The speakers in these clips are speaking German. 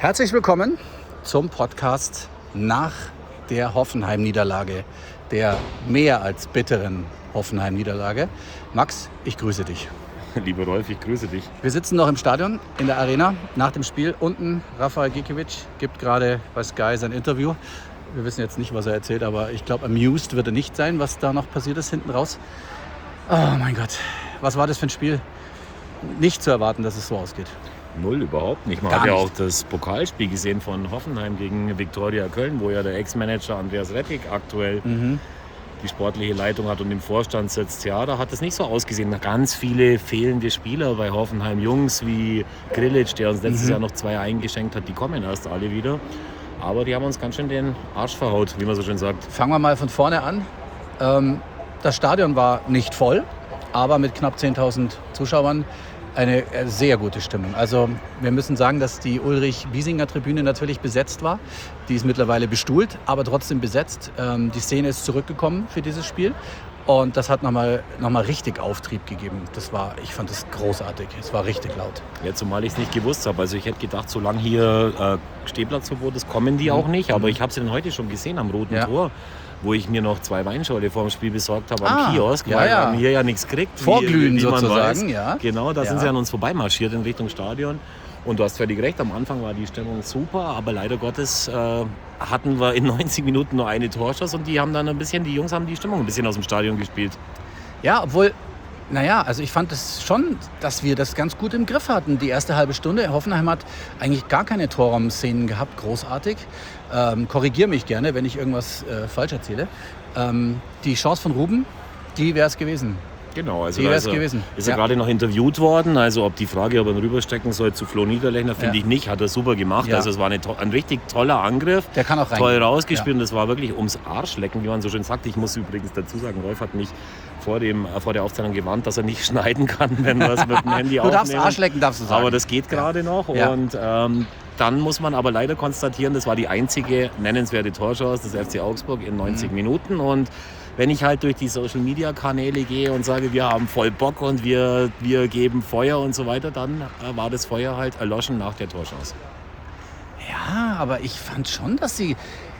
Herzlich willkommen zum Podcast nach der Hoffenheim-Niederlage, der mehr als bitteren Hoffenheim-Niederlage. Max, ich grüße dich. Lieber Rolf, ich grüße dich. Wir sitzen noch im Stadion, in der Arena, nach dem Spiel. Unten Rafael Gikiewicz gibt gerade bei Sky sein Interview. Wir wissen jetzt nicht, was er erzählt, aber ich glaube, amused wird er nicht sein, was da noch passiert ist hinten raus. Oh mein Gott, was war das für ein Spiel? Nicht zu erwarten, dass es so ausgeht. Null, überhaupt nicht. Man Gar hat ja nicht. auch das Pokalspiel gesehen von Hoffenheim gegen Viktoria Köln, wo ja der Ex-Manager Andreas Rettig aktuell die sportliche Leitung hat und im Vorstand sitzt. Ja, da hat es nicht so ausgesehen. Ganz viele fehlende Spieler bei Hoffenheim. Jungs wie Grillitsch, der uns letztes Jahr noch 2 eingeschenkt hat, die kommen erst alle wieder. Aber die haben uns ganz schön den Arsch verhaut, wie man so schön sagt. Fangen wir mal von vorne an. Das Stadion war nicht voll, aber mit knapp 10.000 Zuschauern eine sehr gute Stimmung. Also wir müssen sagen, dass die Ulrich-Biesinger-Tribüne natürlich besetzt war. Die ist mittlerweile bestuhlt, aber trotzdem besetzt. Die Szene ist zurückgekommen für dieses Spiel. Und das hat nochmal richtig Auftrieb gegeben. Ich fand das großartig. Es war richtig laut. Ja, zumal ich es nicht gewusst habe. Also ich hätte gedacht, solange hier Stehplatzverbot ist, kommen die auch nicht. Aber ich habe sie dann heute schon gesehen am Roten Tor, wo ich mir noch 2 Weinschorle vor dem Spiel besorgt habe am Kiosk, weil wir haben hier ja nichts gekriegt. Vorglühen wie man sozusagen, weiß. ja. Genau, da sind sie an uns vorbeimarschiert in Richtung Stadion. Und du hast völlig recht, am Anfang war die Stimmung super, aber leider Gottes hatten wir in 90 Minuten nur eine Torschuss und die Jungs haben die Stimmung ein bisschen aus dem Stadion gespielt. Ja, obwohl, also ich fand es schon, dass wir das ganz gut im Griff hatten. Die erste halbe Stunde, Hoffenheim hat eigentlich gar keine Torraum-Szenen gehabt, großartig. Korrigiere mich gerne, wenn ich irgendwas falsch erzähle. Die Chance von Ruben, die wäre es gewesen. Genau, also Die da wär's gewesen. Ist er gerade noch interviewt worden. Also ob die Frage, ob er ihn rüberstecken soll zu Flo Niederlechner, finde ich nicht. Hat er super gemacht. Ja. Also es war ein richtig toller Angriff. Der kann auch rein. Toll rausgespielt und das war wirklich ums Arschlecken, wie man so schön sagt. Ich muss übrigens dazu sagen, Rolf hat mich vor der Aufzeichnung gewarnt, dass er nicht schneiden kann, wenn wir es mit dem Handy aufnehmen. Du darfst Arschlecken, darfst du sagen. Aber das geht gerade noch. Ja. Und dann muss man aber leider konstatieren, das war die einzige nennenswerte Torchance des FC Augsburg in 90 Minuten. Und wenn ich halt durch die Social-Media-Kanäle gehe und sage, wir haben voll Bock und wir geben Feuer und so weiter, dann war das Feuer halt erloschen nach der Torchance. Ja, aber ich fand schon, dass die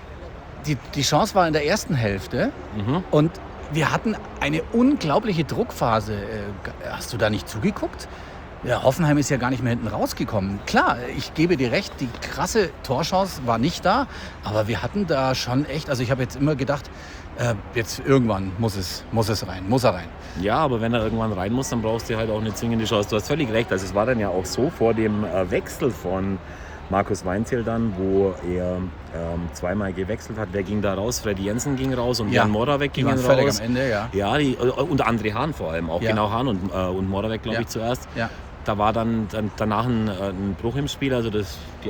Chance war in der ersten Hälfte und wir hatten eine unglaubliche Druckphase. Hast du da nicht zugeguckt? Ja, Hoffenheim ist ja gar nicht mehr hinten rausgekommen. Klar, ich gebe dir recht, die krasse Torchance war nicht da, aber wir hatten da schon echt, also ich habe jetzt immer gedacht, jetzt irgendwann muss er rein. Ja, aber wenn er irgendwann rein muss, dann brauchst du halt auch eine zwingende Chance. Du hast völlig recht, also es war dann ja auch so vor dem Wechsel von Markus Weinzierl dann, wo er zweimal gewechselt hat. Wer ging da raus? Freddy Jensen ging raus und Jan Moravec ging raus. Völlig am Ende, ja. Ja, und André Hahn vor allem auch. Ja. Genau, Hahn und Moravec, glaube ich, zuerst. Ja. Da war dann danach ein Bruch im Spiel, also die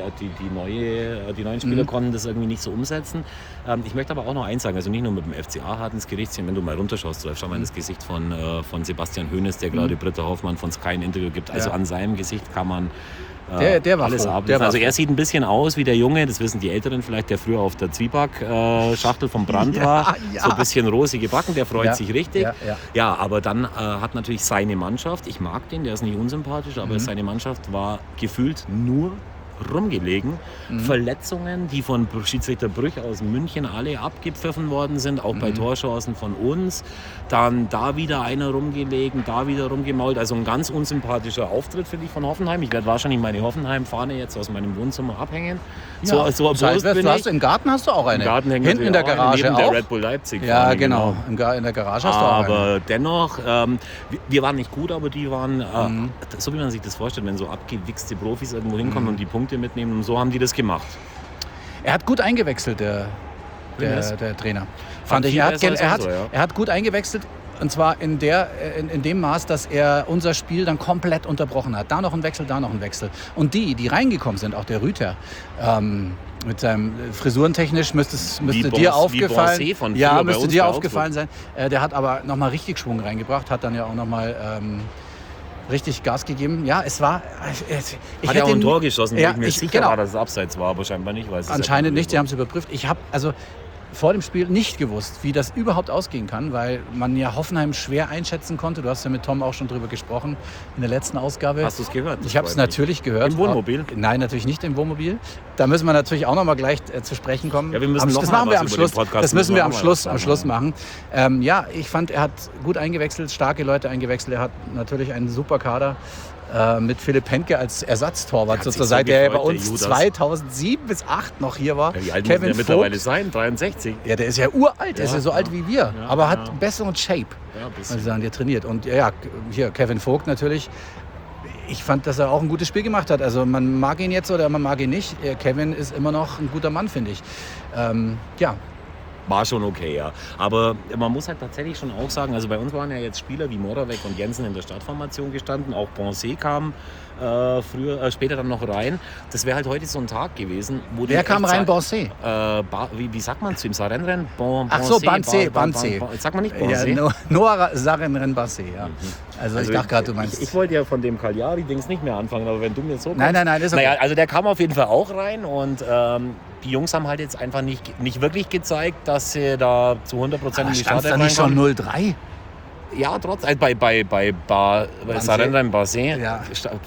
neuen Spieler konnten das irgendwie nicht so umsetzen. Ich möchte aber auch noch eins sagen, also nicht nur mit dem FCA hart ins Gericht ziehen, wenn du mal runterschaust, schau mal in das Gesicht von Sebastian Hoeneß, der gerade Britta Hoffmann von Sky ein Interview gibt. Also an seinem Gesicht kann man der war alles ab. Also er sieht ein bisschen aus wie der Junge, das wissen die Älteren vielleicht, der früher auf der Zwieback-Schachtel vom Brand war. Ja. So ein bisschen rosige Backen, der freut sich richtig. Ja. Aber dann hat natürlich seine Mannschaft, ich mag den, der ist nicht unsympathisch, aber seine Mannschaft war gefühlt nur rumgelegen. Verletzungen, die von Schiedsrichter Brüch aus München alle abgepfiffen worden sind, auch bei Torchancen von uns. Dann da wieder einer rumgelegen, da wieder rumgemault. Also ein ganz unsympathischer Auftritt, finde ich, von Hoffenheim. Ich werde wahrscheinlich meine Hoffenheim-Fahne jetzt aus meinem Wohnzimmer abhängen. Ja, im Garten hast du auch eine. Im Garten hängt hinten in der Garage neben auch. Der Red Bull Leipzig. Ja, genau. In der Garage hast du auch eine. Aber dennoch, wir waren nicht gut, aber die waren, so wie man sich das vorstellt, wenn so abgewichste Profis irgendwo hinkommen und die Punkte mitnehmen. Und so haben die das gemacht. Er hat gut eingewechselt, der Trainer. Fand ich. Er hat gut eingewechselt. Und zwar in dem Maß, dass er unser Spiel dann komplett unterbrochen hat. Da noch ein Wechsel, da noch ein Wechsel. Und die reingekommen sind, auch der Rüther, mit seinem frisurentechnisch müsste dir aufgefallen, müsste dir aufgefallen sein. Der hat aber nochmal richtig Schwung reingebracht, hat dann ja auch nochmal richtig Gas gegeben. Ja, es war... Hat ja auch ein Tor geschossen, wo ich mir sicher war, dass es abseits war, aber scheinbar nicht. Weil es anscheinend nicht, sie haben es überprüft. vor dem Spiel nicht gewusst, wie das überhaupt ausgehen kann, weil man ja Hoffenheim schwer einschätzen konnte. Du hast ja mit Tom auch schon drüber gesprochen in der letzten Ausgabe. Hast du es gehört? Ich habe es natürlich gehört. Im Wohnmobil? Nein, natürlich nicht im Wohnmobil. Da müssen wir natürlich auch noch mal gleich zu sprechen kommen. Ja, wir müssen das machen wir am Schluss. Das müssen wir am Schluss machen. Ja, ich fand, er hat gut eingewechselt, starke Leute eingewechselt. Er hat natürlich einen super Kader. Mit Philipp Henke als Ersatztorwart sozusagen, der bei uns Judas 2007 bis 2008 noch hier war. Ja, wie alt Kevin muss der mittlerweile sein? 63? Ja, der ist ja uralt, der ist ja so alt wie wir, aber hat einen besseren Shape. Ja, ein bisschen. Also sagen, der trainiert. Und ja, hier Kevin Vogt natürlich. Ich fand, dass er auch ein gutes Spiel gemacht hat. Also man mag ihn jetzt oder man mag ihn nicht. Kevin ist immer noch ein guter Mann, finde ich. Ja. War schon okay, ja. Aber man muss halt tatsächlich schon auch sagen, also bei uns waren ja jetzt Spieler wie Moravec und Jensen in der Startformation gestanden. Auch Bonset kam später dann noch rein. Das wäre halt heute so ein Tag gewesen, wo Wer kam rein? Bonset? Wie sagt man zu ihm? Sarenren? Ach so, Banse. Sagt man nicht Bonset? Ja, Noah Sarenren Banse, ja. Also ich dachte gerade, du meinst... Ich wollte ja von dem Cagliari-Dings nicht mehr anfangen, aber wenn du mir so kommst... Nein, ist okay. Naja, also der kam auf jeden Fall auch rein und die Jungs haben halt jetzt einfach nicht wirklich gezeigt, dass sie da zu 100% in die Startelf reinkommen. Nicht schon 0-3? Ja, trotzdem. Bei Sarenren Basé. Ja.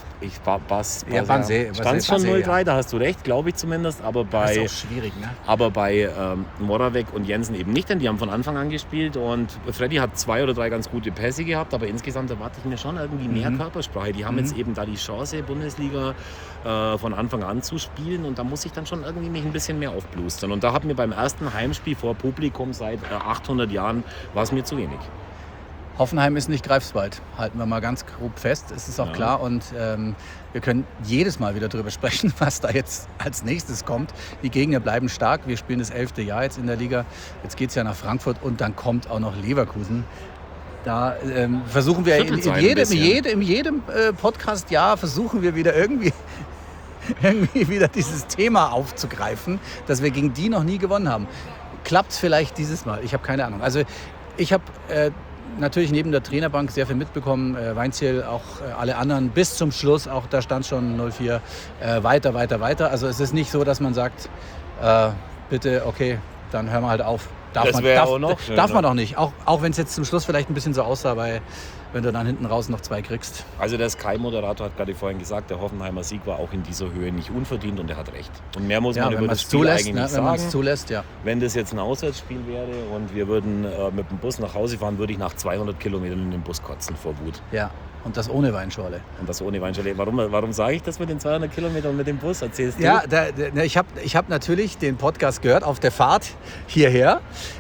Stand schon 0-3, da hast du recht, glaube ich zumindest. Aber das ist auch schwierig, ne? Aber bei Moravec und Jensen eben nicht, denn die haben von Anfang an gespielt. Und Freddy hat 2 oder 3 ganz gute Pässe gehabt, aber insgesamt erwarte ich mir schon irgendwie mehr Körpersprache. Die haben jetzt eben da die Chance, Bundesliga von Anfang an zu spielen. Und da muss ich dann schon irgendwie mich ein bisschen mehr aufblustern. Und da hat mir beim ersten Heimspiel vor Publikum seit 800 Jahren war es mir zu wenig. Hoffenheim ist nicht Greifswald, halten wir mal ganz grob fest, ist es auch klar. Und wir können jedes Mal wieder darüber sprechen, was da jetzt als nächstes kommt. Die Gegner bleiben stark, wir spielen das 11. Jahr jetzt in der Liga. Jetzt geht es ja nach Frankfurt und dann kommt auch noch Leverkusen. Da versuchen wir in jedem Podcast-Jahr versuchen wir wieder irgendwie wieder dieses Thema aufzugreifen, dass wir gegen die noch nie gewonnen haben. Klappt es vielleicht dieses Mal? Ich habe keine Ahnung. Also ich habe... natürlich neben der Trainerbank sehr viel mitbekommen. Weinziel, auch alle anderen bis zum Schluss, auch da stand schon 0-4, weiter. Also es ist nicht so, dass man sagt, bitte, okay, dann hören wir halt auf. Darf man doch nicht. Auch wenn es jetzt zum Schluss vielleicht ein bisschen so aussah, wenn du dann hinten raus noch 2 kriegst. Also der Sky-Moderator hat gerade vorhin gesagt, der Hoffenheimer Sieg war auch in dieser Höhe nicht unverdient und er hat recht. Und mehr muss man über das Spiel eigentlich nicht sagen. Wenn man es zulässt, ja. Wenn das jetzt ein Auswärtsspiel wäre und wir würden mit dem Bus nach Hause fahren, würde ich nach 200 Kilometern in den Bus kotzen vor Wut. Ja. Und das ohne Weinschorle. Warum sage ich das mit den 200 Kilometern mit dem Bus? Erzählst du? Ja, ich hab natürlich den Podcast gehört auf der Fahrt hierher.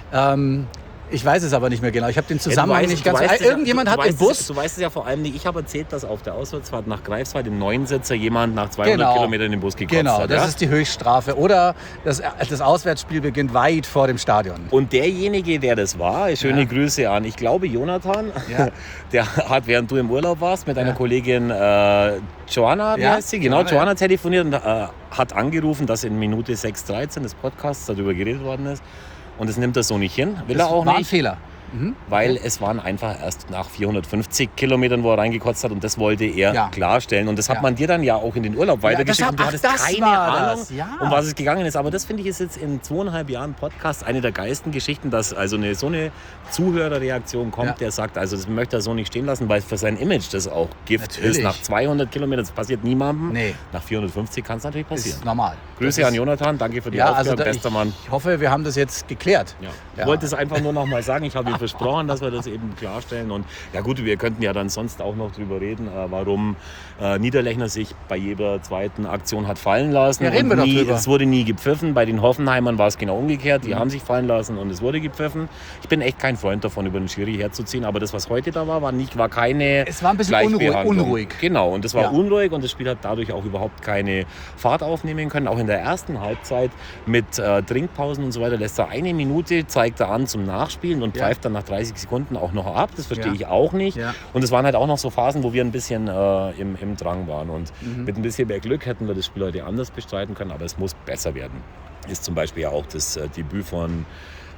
Ich weiß es aber nicht mehr genau. Ich habe den Zusammenhang nicht ganz... Irgendjemand hat den Bus... Du weißt es ja vor allem nicht. Ich habe erzählt, dass auf der Auswärtsfahrt nach Greifswald im Neunsitzer jemand nach 200 Kilometern in den Bus gekotzt hat. Genau, das ist die Höchststrafe. Oder das Auswärtsspiel beginnt weit vor dem Stadion. Und derjenige, der das war, schöne Grüße an, ich glaube Jonathan, der hat, während du im Urlaub warst, mit einer Kollegin Joanna, wie heißt sie? Genau, Joanna telefoniert und hat angerufen, dass in Minute 6:13 des Podcasts darüber geredet worden ist. Und das nimmt er so nicht hin. Will er auch nicht. Das war ein Fehler. Weil es waren einfach erst nach 450 Kilometern, wo er reingekotzt hat und das wollte er klarstellen. Und das hat man dir dann ja auch in den Urlaub weitergeschickt und du hattest keine Ahnung, um was es gegangen ist. Aber das finde ich ist jetzt in 2,5 Jahren Podcast eine der geilsten Geschichten, dass also so eine Zuhörerreaktion kommt, der sagt, also das möchte er so nicht stehen lassen, weil für sein Image das auch Gift ist. Nach 200 Kilometern, das passiert niemandem. Nee. Nach 450 kann es natürlich passieren. Ist normal. Grüße an Jonathan, danke für die Aufgabe, bester Mann. Ich hoffe, wir haben das jetzt geklärt. Ich wollte es einfach nur noch mal sagen, ich habe ihm versprochen, dass wir das eben klarstellen. Und ja gut, wir könnten ja dann sonst auch noch drüber reden, warum Niederlechner sich bei jeder zweiten Aktion hat fallen lassen. Ja, reden wir doch drüber. Es wurde nie gepfiffen. Bei den Hoffenheimern war es genau umgekehrt. Die haben sich fallen lassen und es wurde gepfiffen. Ich bin echt kein Freund davon, über den Schiri herzuziehen. Aber das, was heute da war, war keine Es war ein bisschen unruhig. Genau, und es war unruhig und das Spiel hat dadurch auch überhaupt keine Fahrt aufnehmen können. Auch in der ersten Halbzeit mit Trinkpausen und so weiter lässt er 1 Minute, zeigt er an zum Nachspielen und pfeift dann nach 30 Sekunden auch noch ab. Das verstehe ich auch nicht. Ja. Und es waren halt auch noch so Phasen, wo wir ein bisschen im Drang waren. Und mit ein bisschen mehr Glück hätten wir das Spiel heute anders bestreiten können, aber es muss besser werden. ist zum Beispiel ja auch das Debüt von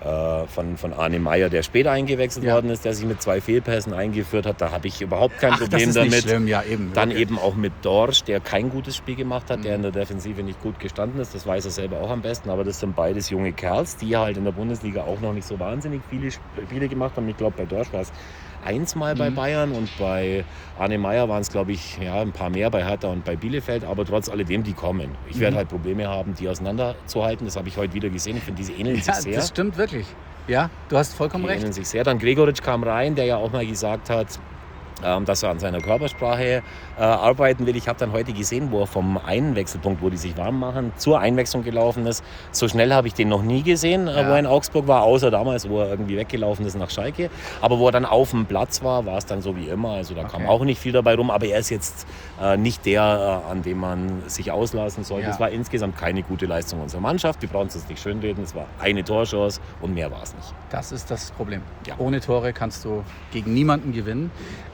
Arne Meyer, der später eingewechselt worden ist, der sich mit 2 Fehlpässen eingeführt hat. Da habe ich überhaupt kein Problem das ist damit. Nicht schlimm. Ja, eben. Dann eben auch mit Dorsch, der kein gutes Spiel gemacht hat, der in der Defensive nicht gut gestanden ist. Das weiß er selber auch am besten. Aber das sind beides junge Kerls, die halt in der Bundesliga auch noch nicht so wahnsinnig viele Spiele gemacht haben. Ich glaube, bei Dorsch war es 1 Mal bei Bayern und bei Arne Meyer waren es, glaube ich, ein paar mehr bei Hertha und bei Bielefeld, aber trotz alledem, die kommen. Ich werde halt Probleme haben, die auseinanderzuhalten. Das habe ich heute wieder gesehen. Ich finde, diese ähneln sich sehr. Das stimmt wirklich. Ja, du hast vollkommen recht. Die ähneln sich sehr. Dann Gregoritsch kam rein, der ja auch mal gesagt hat, dass er an seiner Körpersprache arbeiten will. Ich habe dann heute gesehen, wo er vom Einwechselpunkt, wo die sich warm machen, zur Einwechslung gelaufen ist. So schnell habe ich den noch nie gesehen, wo er in Augsburg war, außer damals, wo er irgendwie weggelaufen ist nach Schalke. Aber wo er dann auf dem Platz war es dann so wie immer. Also da kam auch nicht viel dabei rum. Aber er ist jetzt nicht der, an dem man sich auslassen sollte. Es war insgesamt keine gute Leistung unserer Mannschaft. Wir brauchen es jetzt nicht schönreden. Es war eine Torchance und mehr war es nicht. Das ist das Problem. Ja. Ohne Tore kannst du gegen niemanden gewinnen.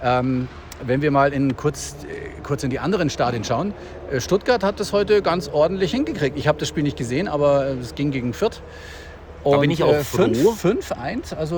Wenn wir mal kurz in die anderen Stadien schauen. Stuttgart hat das heute ganz ordentlich hingekriegt. Ich habe das Spiel nicht gesehen, aber es ging gegen Fürth. Und da bin ich auch froh. 5-1. Also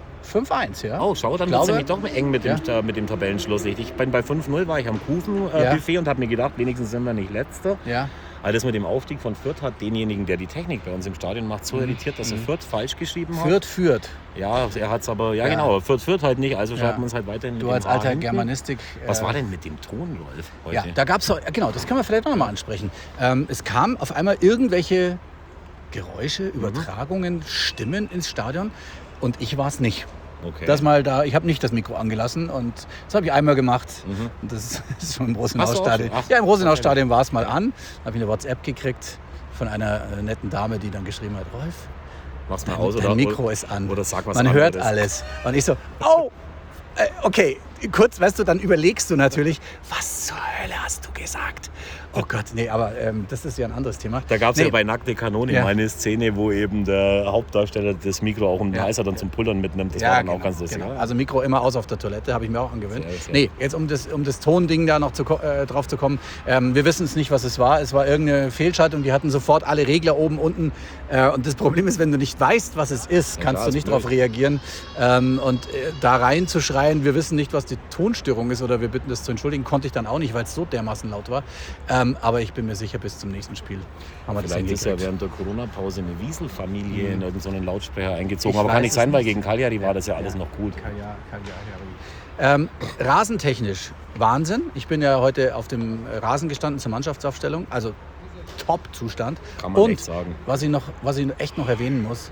5-1, ja. Oh, schau, dann wird es nämlich doch eng mit dem Tabellenschluss. Ich bin bei 5-0, war ich am Kuchen-Buffet und habe mir gedacht, wenigstens sind wir nicht Letzter. Ja. Aber das mit dem Aufstieg von Fürth hat denjenigen, der die Technik bei uns im Stadion macht, so irritiert, dass er Fürth falsch geschrieben hat. Fürth. Ja, er hat es aber, genau, Fürth halt nicht, also schreibt man es halt weiterhin mit Du dem als H alter hinten. Germanistik. Was war denn mit dem Ton, Rolf, heute? Ja, da gab es, genau, das können wir vielleicht noch mal ansprechen. Es kam auf einmal irgendwelche Geräusche, Übertragungen, Stimmen ins Stadion und ich war es nicht. Okay. Ich habe nicht das Mikro angelassen und das habe ich einmal gemacht. Und das ist schon im Rosenhaus-Stadion. Ja, im Rosenhaus-Stadion war es mal an. Da habe ich eine WhatsApp gekriegt von einer netten Dame, die dann geschrieben hat, Rolf, mach's mal aus, dein Mikro ist an. Oder sag was Man anderes. hört alles. Und ich so, okay, kurz, weißt du, dann überlegst du natürlich, was zur Hölle hast du gesagt? Oh Gott, nee, aber das ist ja ein anderes Thema. Da gab es ja bei Nackte Kanone mal eine Szene, wo eben der Hauptdarsteller das Mikro auch um den Hals hat und zum Pullern mitnimmt. Das war dann auch ganz lustig. Genau. Also Mikro immer aus auf der Toilette, habe ich mir auch angewöhnt. Sehr. Nee, jetzt um das Tonding da noch drauf zu kommen. Wir wissen es nicht, was es war. Es war irgendeine Fehlschaltung. Die hatten sofort alle Regler oben, unten. Und das Problem ist, wenn du nicht weißt, was es ist, kannst du nicht darauf reagieren. Da reinzuschreien, wir wissen nicht, was die Tonstörung ist oder wir bitten das zu entschuldigen, konnte ich dann auch nicht, weil es so dermaßen laut war. Aber ich bin mir sicher, bis zum nächsten Spiel haben wir das Vielleicht ist ja während der Corona-Pause eine Wiesel-Familie in irgendeinen Lautsprecher eingezogen. Aber kann nicht sein, weil gegen Cagliari war das ja alles noch gut. Rasentechnisch Wahnsinn. Ich bin ja heute auf dem Rasen gestanden zur Mannschaftsaufstellung. Also Top-Zustand. Kann man echt sagen. Was ich echt noch erwähnen muss,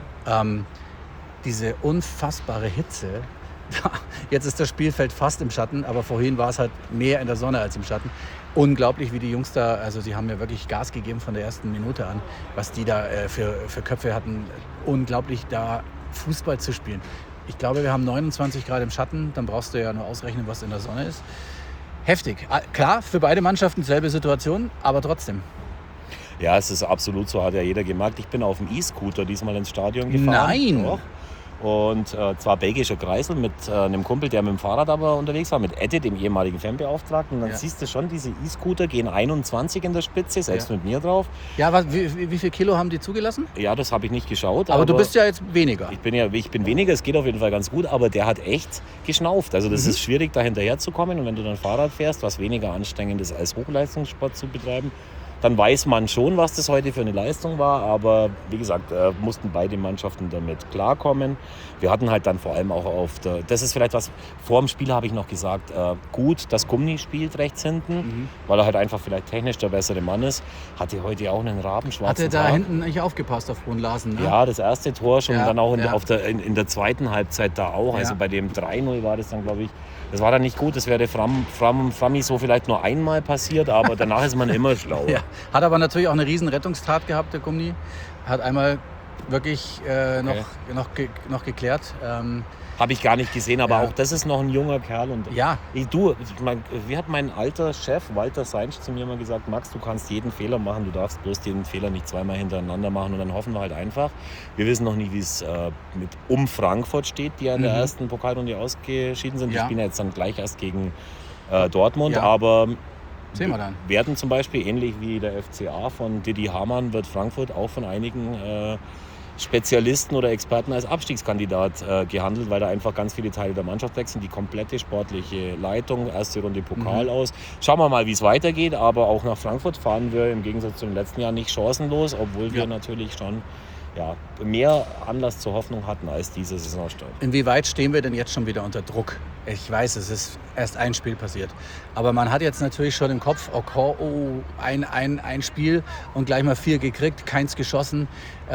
diese unfassbare Hitze. Jetzt ist das Spielfeld fast im Schatten, aber vorhin war es halt mehr in der Sonne als im Schatten. Unglaublich, wie die Jungs da, also sie haben ja wirklich Gas gegeben von der ersten Minute an, was die da für Köpfe hatten. Unglaublich, da Fußball zu spielen. Ich glaube, wir haben 29 Grad im Schatten, dann brauchst du ja nur ausrechnen, was in der Sonne ist. Heftig. Klar, für beide Mannschaften selbe Situation, aber trotzdem. Ja, es ist absolut so, hat ja jeder gemerkt. Ich bin auf dem E-Scooter diesmal ins Stadion gefahren. Nein! Doch. Und zwar belgischer Kreisel mit einem Kumpel, der mit dem Fahrrad aber unterwegs war, mit Edde, dem ehemaligen Fanbeauftragten. Und dann siehst du schon, diese E-Scooter gehen 21 in der Spitze, selbst mit mir drauf. Ja, wie viel Kilo haben die zugelassen? Ja, das habe ich nicht geschaut. Aber du bist ja jetzt weniger. Ich bin weniger, es geht auf jeden Fall ganz gut, aber der hat echt geschnauft. Also das ist schwierig, da hinterher zu kommen. Und wenn du dann Fahrrad fährst, was weniger anstrengend ist, als Hochleistungssport zu betreiben, dann weiß man schon, was das heute für eine Leistung war. Aber wie gesagt, mussten beide Mannschaften damit klarkommen. Wir hatten halt dann vor allem auch das ist vielleicht was, vor dem Spiel habe ich noch gesagt, gut, dass Gummi spielt rechts hinten, weil er halt einfach vielleicht technisch der bessere Mann ist. Hatte heute auch einen rabenschwarzen Hat er da hinten nicht aufgepasst auf Brun Larsen, ne? Ja, das erste Tor schon, dann auch in der zweiten Halbzeit da auch. Ja. Also bei dem 3-0 war das dann, glaube ich, das war dann nicht gut. Das wäre Frammi so vielleicht nur einmal passiert, aber danach ist man immer schlauer. Ja. Hat aber natürlich auch eine riesen Rettungstat gehabt, der Gummi. Hat einmal wirklich noch geklärt. Habe ich gar nicht gesehen, aber auch das ist noch ein junger Kerl. Und wie hat mein alter Chef Walter Seinsch zu mir mal gesagt, Max, du kannst jeden Fehler machen, du darfst bloß den Fehler nicht zweimal hintereinander machen. Und dann hoffen wir halt einfach. Wir wissen noch nie, wie es mit Frankfurt steht, die ja in der ersten Pokalrunde ausgeschieden sind. Die spielen ja jetzt dann gleich erst gegen Dortmund, aber Sehen wir dann. Werden zum Beispiel, ähnlich wie der FCA von Didi Hamann, wird Frankfurt auch von einigen Spezialisten oder Experten als Abstiegskandidat gehandelt, weil da einfach ganz viele Teile der Mannschaft wechseln. Die komplette sportliche Leitung, erste Runde Pokal aus. Schauen wir mal, wie es weitergeht, aber auch nach Frankfurt fahren wir im Gegensatz zum letzten Jahr nicht chancenlos, obwohl wir natürlich schon mehr Anlass zur Hoffnung hatten als diese Saisonstart. Inwieweit stehen wir denn jetzt schon wieder unter Druck? Ich weiß, es ist erst ein Spiel passiert. Aber man hat jetzt natürlich schon im Kopf, ein Spiel und gleich mal 4 gekriegt, keins geschossen.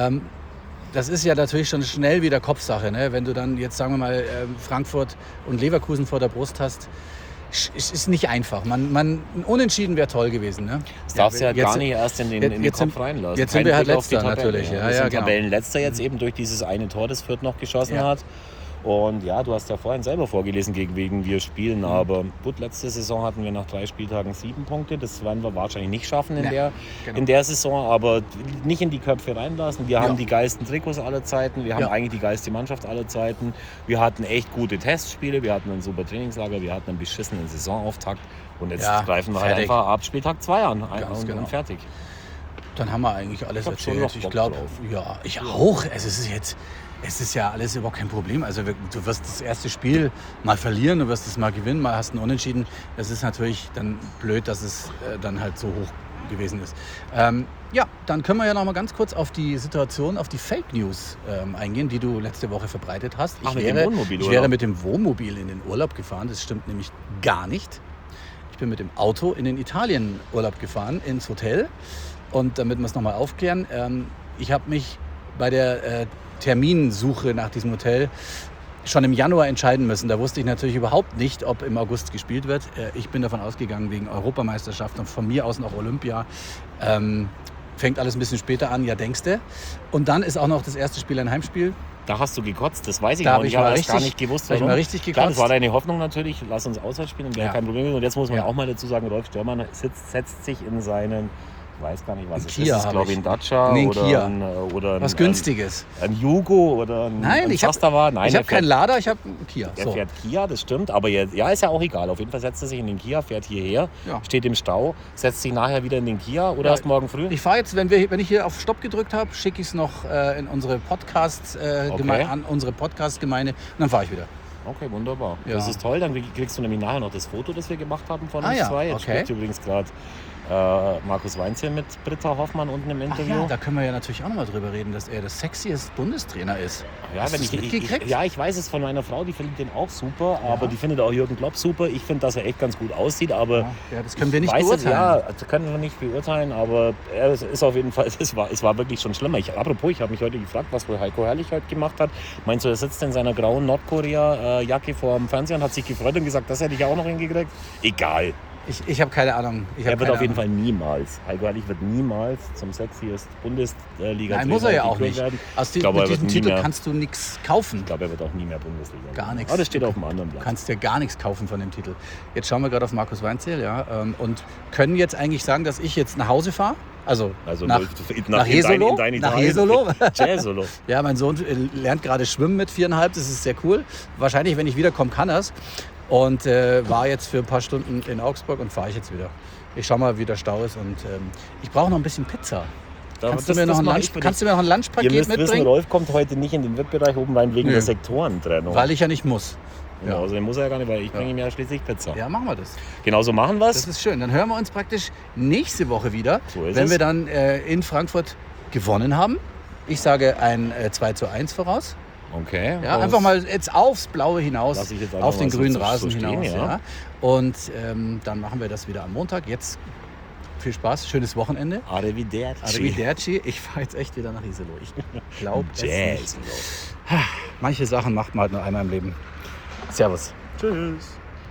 Das ist ja natürlich schon schnell wieder Kopfsache, ne? Wenn du dann jetzt, sagen wir mal, Frankfurt und Leverkusen vor der Brust hast. Es ist nicht einfach. Ein Unentschieden wäre toll gewesen. Ne? Das darfst du ja gar nicht erst in den Kopf reinlassen. Jetzt sind wir halt Letzter natürlich. Wir sind Tabellenletzter jetzt eben durch dieses eine Tor, das Fürth noch geschossen hat. Und ja, du hast ja vorhin selber vorgelesen, gegen wen wir spielen. Aber gut, letzte Saison hatten wir nach 3 Spieltagen 7 Punkte. Das werden wir wahrscheinlich nicht schaffen in der Saison. Aber nicht in die Köpfe reinlassen. Wir haben die geilsten Trikots aller Zeiten. Wir haben eigentlich die geilste Mannschaft aller Zeiten. Wir hatten echt gute Testspiele. Wir hatten ein super Trainingslager. Wir hatten einen beschissenen Saisonauftakt. Und jetzt greifen wir halt einfach ab Spieltag 2 an. Und fertig. Dann haben wir eigentlich alles erzählt. Ich glaube, ich auch. Es ist ja alles überhaupt kein Problem. Also du wirst das erste Spiel mal verlieren, du wirst es mal gewinnen, mal hast du einen Unentschieden. Das ist natürlich dann blöd, dass es dann halt so hoch gewesen ist. Dann können wir ja noch mal ganz kurz auf die Situation, auf die Fake News eingehen, die du letzte Woche verbreitet hast. Ich wäre mit dem Wohnmobil in den Urlaub gefahren. Das stimmt nämlich gar nicht. Ich bin mit dem Auto in den Italien Urlaub gefahren, ins Hotel. Und damit wir es noch mal aufklären, ich habe mich bei der Terminsuche nach diesem Hotel schon im Januar entscheiden müssen. Da wusste ich natürlich überhaupt nicht, ob im August gespielt wird. Ich bin davon ausgegangen, wegen Europameisterschaft und von mir aus noch Olympia. Fängt alles ein bisschen später an, ja denkste. Und dann ist auch noch das erste Spiel ein Heimspiel. Da hast du gekotzt, das weiß ich noch nicht. Ich habe gar nicht gewusst, warum. Da habe ich mal richtig gekotzt. Klar, das war deine Hoffnung natürlich, lass uns auswärts spielen, wäre kein Problem. Und jetzt muss man auch mal dazu sagen, Rolf Störmann setzt sich in seinen... Ich weiß gar nicht, was es ist. Das ist, glaube ich, ein Dacia oder was Günstiges. Ein Jugo oder ein Zastava. Nein, ich habe keinen Lader, ich habe einen Kia. Er fährt Kia, das stimmt. Aber ist ja auch egal. Auf jeden Fall setzt er sich in den Kia, fährt hierher, steht im Stau, setzt sich nachher wieder in den Kia oder erst morgen früh? Ich fahre jetzt, wenn ich hier auf Stopp gedrückt habe, schicke ich es noch in unsere an unsere Podcast-Gemeinde und dann fahre ich wieder. Okay, wunderbar. Ja. Das ist toll. Dann kriegst du nämlich nachher noch das Foto, das wir gemacht haben von uns zwei. Jetzt spricht übrigens gerade Markus Weinzel mit Britta Hoffmann unten im Interview. Da können wir ja natürlich auch noch mal drüber reden, dass er das sexiest Bundestrainer ist. Ja, ich weiß es von meiner Frau, die findet den auch super, aber die findet auch Jürgen Klopp super. Ich finde, dass er echt ganz gut aussieht, aber das können wir nicht beurteilen. Das können wir nicht beurteilen, aber es ist auf jeden Fall, es war wirklich schon schlimmer. Ich habe mich heute gefragt, was wohl Heiko Herrlich heute gemacht hat. Meinst du, er sitzt in seiner grauen Nordkorea-Jacke vor dem Fernseher und hat sich gefreut und gesagt, das hätte ich auch noch hingekriegt? Egal. Ich habe keine Ahnung. Er wird auf jeden Fall niemals, Heiko Herrlich wird niemals zum sexiest Bundesliga-Trainer. Nein, muss er ja auch nicht. Mit diesem Titel kannst du nichts kaufen. Ich glaube, er wird auch nie mehr Bundesliga. Gar nichts. Aber das steht auf dem anderen Blatt. Du kannst dir gar nichts kaufen von dem Titel. Jetzt schauen wir gerade auf Markus Weinzel, und können jetzt eigentlich sagen, dass ich jetzt nach Hause fahre. Also nach Jesolo. Nach Jesolo. Ja, mein Sohn lernt gerade schwimmen mit 4,5. Das ist sehr cool. Wahrscheinlich, wenn ich wiederkomme, kann er es. Und war jetzt für ein paar Stunden in Augsburg und fahre ich jetzt wieder. Ich schaue mal, wie der Stau ist und ich brauche noch ein bisschen Pizza. Kannst du mir noch ein Lunchpaket mitbringen? Wissen, Rolf kommt heute nicht in den VIP-Bereich oben rein wegen der Sektorentrennung. Weil ich ja nicht muss. Ja. Außerdem muss er ja gar nicht, weil ich bringe ihm ja schließlich Pizza. Ja, machen wir das. Genauso machen wir es. Das ist schön. Dann hören wir uns praktisch nächste Woche wieder, wenn wir dann in Frankfurt gewonnen haben. Ich sage ein 2:1 voraus. Okay. Ja, einfach mal jetzt aufs Blaue hinaus, auf den grünen Rasen hinaus. Ja. Und dann machen wir das wieder am Montag. Jetzt viel Spaß, schönes Wochenende. Arrivederci. Ich fahre jetzt echt wieder nach Jesolo. Ich glaube es nicht. Manche Sachen macht man halt nur einmal im Leben. Servus. Tschüss.